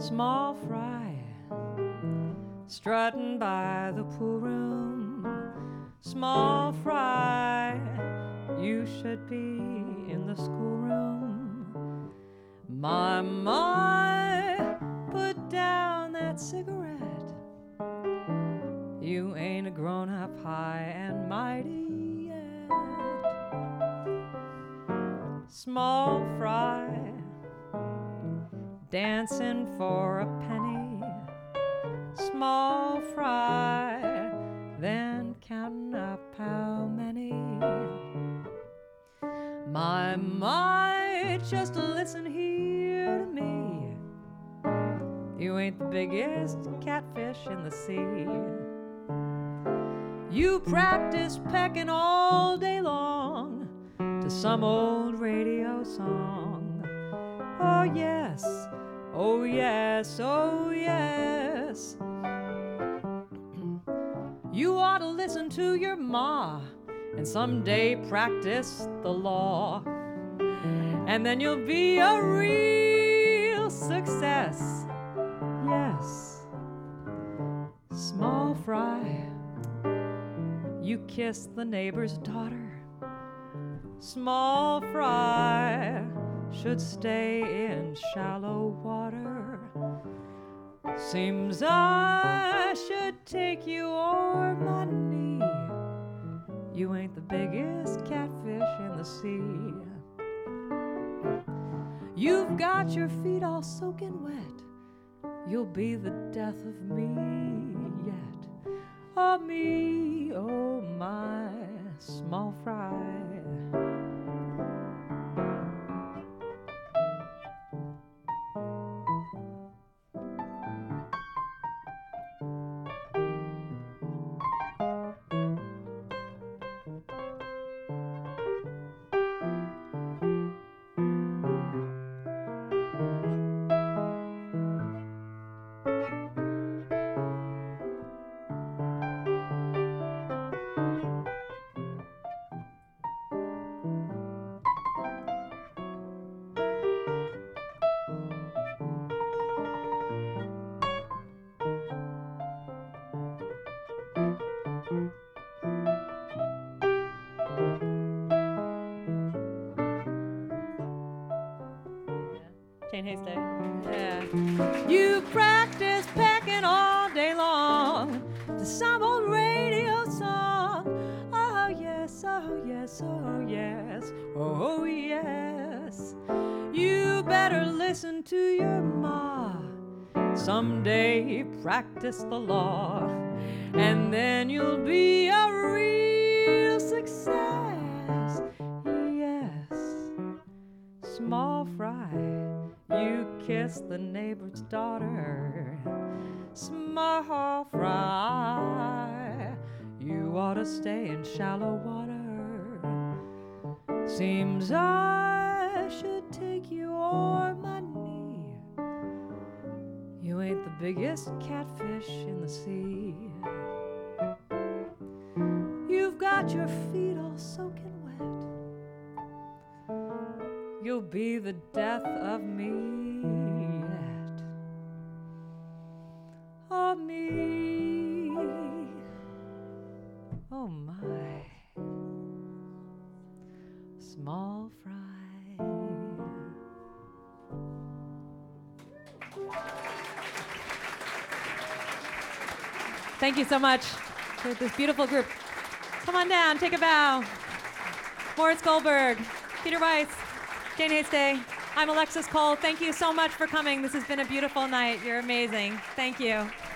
Small fry strutting by the pool room. Small fry, you should be in the schoolroom. My, put down that cigarette. You ain't a grown-up high and mighty yet. Small fry dancing for a penny. Small fry, then counting up how many. My, just listen here to me. You ain't the biggest catfish in the sea. You practice pecking all day long to some old radio song. Oh yes, oh yes, oh yes. You ought to listen to your ma and someday practice the law. And then you'll be a real success. Yes. Small fry, you kissed the neighbor's daughter. Small fry should stay in shallow water. Seems I should take you o'er my knee. You ain't the biggest catfish in the sea. You've got your feet all soaking wet. You'll be the death of me yet. Oh me, oh my, small fry. Jane Hasty. Yeah. You practice pecking all day long to some old radio song. Oh yes, oh yes, oh yes, oh yes. You better listen to your ma. Someday practice the law, and then you'll be a real success. Yes. Small fry, you kissed the neighbor's daughter. Small fry, you ought to stay in shallow water. Seems I should take you o'er my knee. You ain't the biggest catfish in the sea. You've got your feet all soaking wet. You'll be the death of me yet. Oh me, oh my, small fry. Thank you so much to this beautiful group. Come on down, take a bow. Moritz Goldberg, Peter Weiss, Jane Hasty. I'm Alexis Cole. Thank you so much for coming. This has been a beautiful night. You're amazing. Thank you.